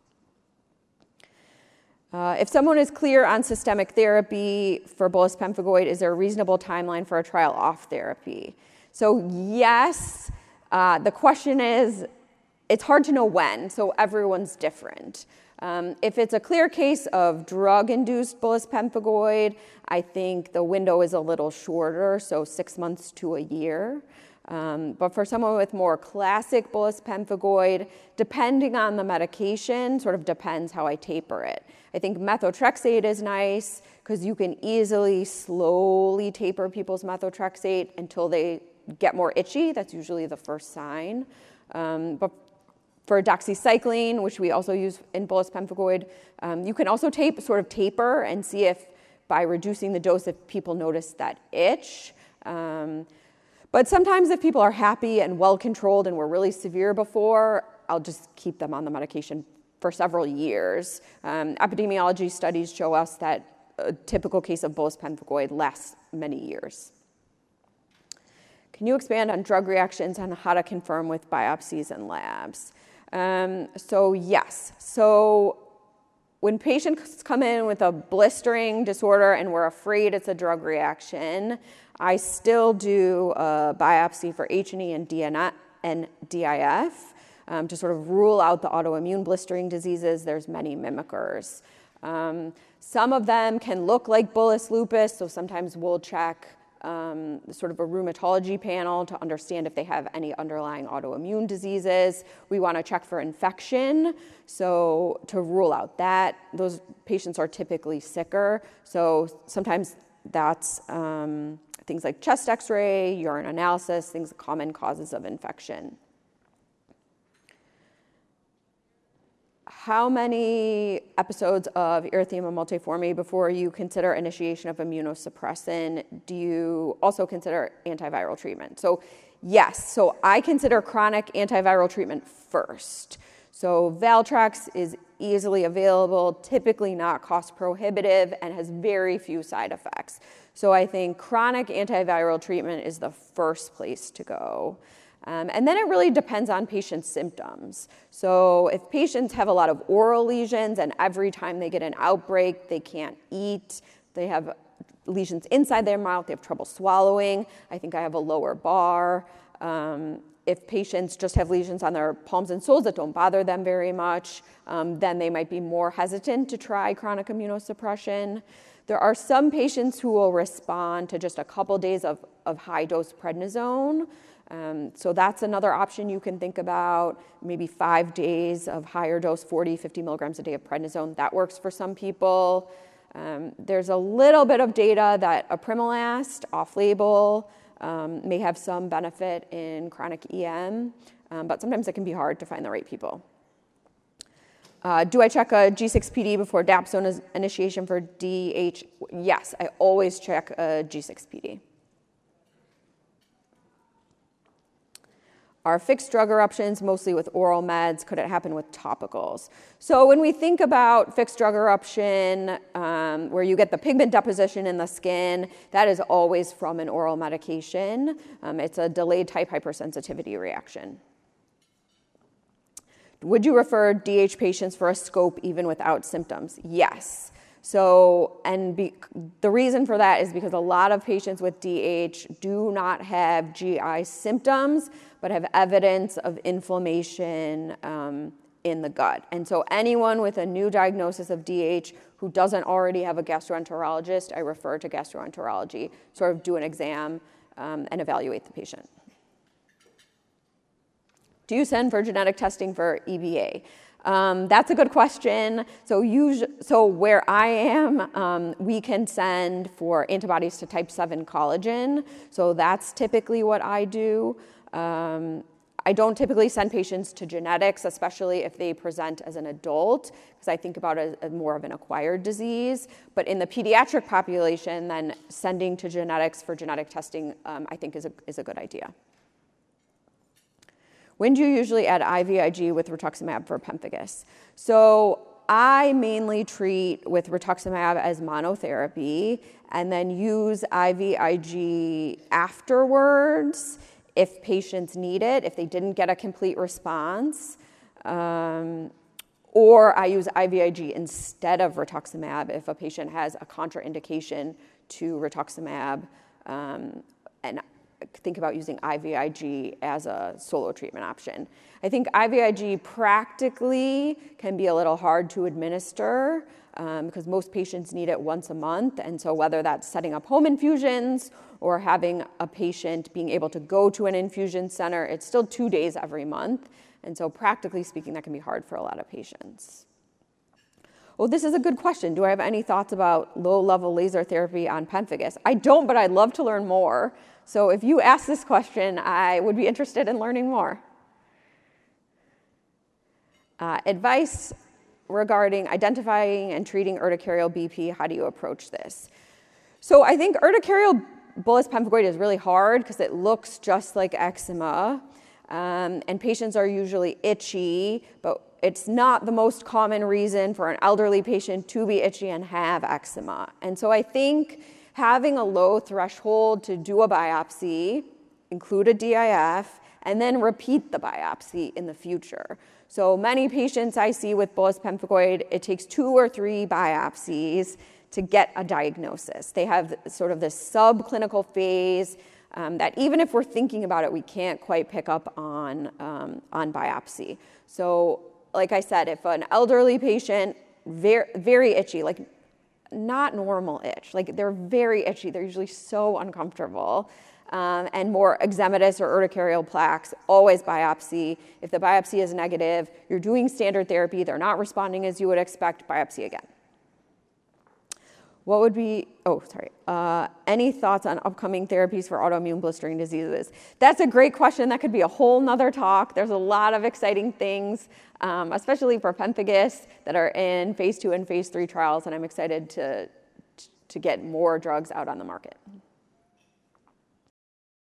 [SPEAKER 2] If someone is clear on systemic therapy for bullous pemphigoid, is there a reasonable timeline for a trial off therapy? So yes, the question is, it's hard to know when, so everyone's different. If it's a clear case of drug-induced bullous pemphigoid, I think the window is a little shorter, so 6 months to a year. But for someone with more classic bullous pemphigoid, depending on the medication, sort of depends how I taper it. I think methotrexate is nice because you can easily, slowly taper people's methotrexate until they get more itchy. That's usually the first sign. But for doxycycline, which we also use in bullous pemphigoid, you can also taper and see if by reducing the dose, if people notice that itch. But sometimes if people are happy and well controlled and were really severe before, I'll just keep them on the medication for several years. Epidemiology studies show us that a typical case of bullous pemphigoid lasts many years. Can you expand on drug reactions and how to confirm with biopsies and labs? So yes. So when patients come in with a blistering disorder and we're afraid it's a drug reaction, I still do a biopsy for H&E and DIF to sort of rule out the autoimmune blistering diseases. There's many mimickers. Some of them can look like bullous lupus, so sometimes we'll check sort of a rheumatology panel to understand if they have any underlying autoimmune diseases. We want to check for infection, so to rule out that. Those patients are typically sicker, so sometimes that's things like chest x-ray, urine analysis, things common causes of infection. How many episodes of erythema multiforme before you consider initiation of immunosuppression? Do you also consider antiviral treatment? So yes, so I consider chronic antiviral treatment first. So Valtrex is easily available, typically not cost prohibitive, and has very few side effects. So I think chronic antiviral treatment is the first place to go. And then it really depends on patients' symptoms. So if patients have a lot of oral lesions and every time they get an outbreak, they can't eat, they have lesions inside their mouth, they have trouble swallowing, I think I have a lower bar. If patients just have lesions on their palms and soles that don't bother them very much, then they might be more hesitant to try chronic immunosuppression. There are some patients who will respond to just a couple days of high-dose prednisone. So that's another option you can think about, maybe 5 days of higher dose, 40, 50 milligrams a day of prednisone. That works for some people. There's a little bit of data that apremilast, off-label, may have some benefit in chronic EM, but sometimes it can be hard to find the right people. Do I check a G6PD before dapsone initiation for DH? Yes, I always check a G6PD. Are fixed drug eruptions mostly with oral meds? Could it happen with topicals? So when we think about fixed drug eruption, where you get the pigment deposition in the skin, that is always from an oral medication. It's a delayed type hypersensitivity reaction. Would you refer DH patients for a scope even without symptoms? Yes. So, the reason for that is because a lot of patients with DH do not have GI symptoms, but have evidence of inflammation in the gut. And so anyone with a new diagnosis of DH who doesn't already have a gastroenterologist, I refer to gastroenterology, sort of do an exam and evaluate the patient. Do you send for genetic testing for EBA? That's a good question. So where I am, we can send for antibodies to type 7 collagen. So that's typically what I do. I don't typically send patients to genetics, especially if they present as an adult, because I think about it as more of an acquired disease. But in the pediatric population, then sending to genetics for genetic testing, I think is a good idea. When do you usually add IVIG with rituximab for pemphigus? So I mainly treat with rituximab as monotherapy and then use IVIG afterwards if patients need it, if they didn't get a complete response. Or I use IVIG instead of rituximab if a patient has a contraindication to rituximab, and think about using IVIG as a solo treatment option. I think IVIG practically can be a little hard to administer because most patients need it once a month. And so whether that's setting up home infusions or having a patient being able to go to an infusion center, it's still 2 days every month. And so practically speaking, that can be hard for a lot of patients. Well, this is a good question. Do I have any thoughts about low-level laser therapy on pemphigus? I don't, but I'd love to learn more. So if you ask this question, I would be interested in learning more. Advice regarding identifying and treating urticarial BP, how do you approach this? So I think urticarial bullous pemphigoid is really hard because it looks just like eczema, and patients are usually itchy, but it's not the most common reason for an elderly patient to be itchy and have eczema. And so I think having a low threshold to do a biopsy, include a DIF, and then repeat the biopsy in the future. So many patients I see with bullous pemphigoid, it takes 2 or 3 biopsies to get a diagnosis. They have sort of this subclinical phase that even if we're thinking about it, we can't quite pick up on biopsy. So like I said, if an elderly patient, very, very itchy, like not normal itch, like they're very itchy, they're usually so uncomfortable, and more eczematous or urticarial plaques, always biopsy. If the biopsy is negative, you're doing standard therapy, they're not responding as you would expect, biopsy again. What would be, any thoughts on upcoming therapies for autoimmune blistering diseases? That's a great question. That could be a whole nother talk. There's a lot of exciting things, especially for pemphigus, that are in phase 2 and phase 3 trials, and I'm excited to get more drugs out on the market.